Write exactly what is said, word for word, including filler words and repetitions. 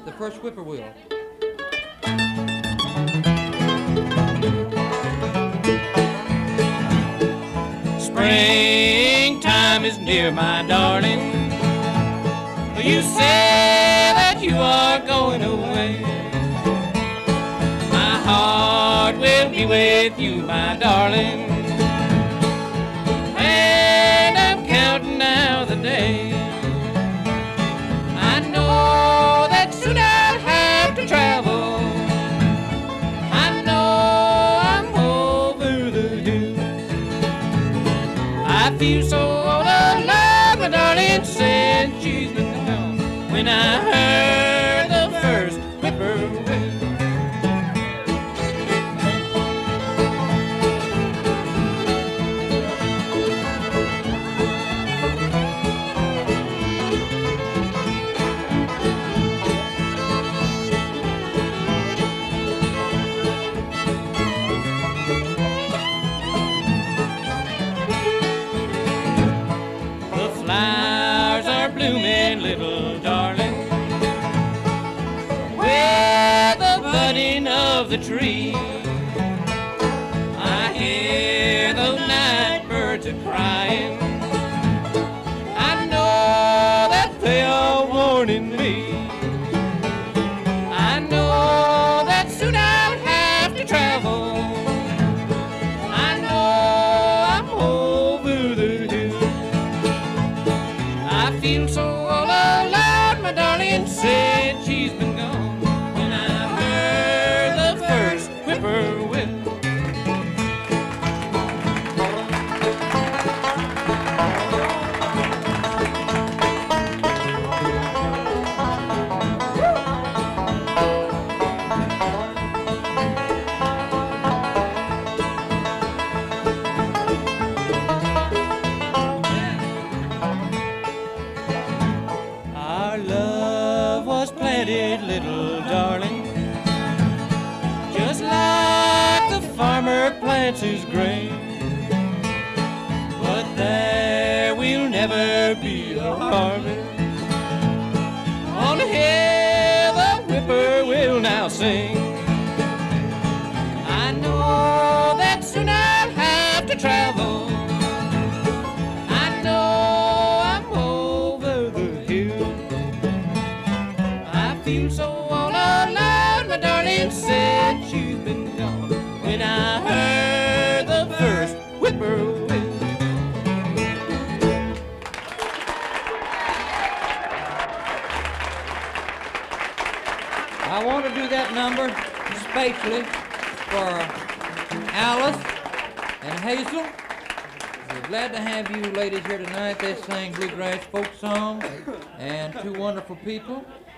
The First Whippoorwill. Springtime is near, my darling. You say that you are going away. My heart will be with you, my darling. And I'm counting now the days. I know that soon I'll have to travel. I know I'm over the hill. I feel so alive, my darling, since you've been gone. When I heard the first whippoorwill. The flowers are blooming, little darling, with the budding of the tree. I hear those night birds are crying. I know that they are warning me. I know that soon I'll have to travel. I know I'm over the hill. I feel so all alone, my darling, since she's been gone. When I heard the first whippoorwill. Our love was planted, little darling, just like the farmer plants his grain. But there will never be a harvest. On the hill the whippoorwill now sing. I know that soon I'll have to travel. I know I'm over the hill. I feel so all alone, my darling, since you've been gone. When I heard the first whippoorwill. I want to do that number especially for Alice and Hazel. We're glad to have you ladies here tonight. They sing bluegrass folk songs, and two wonderful people.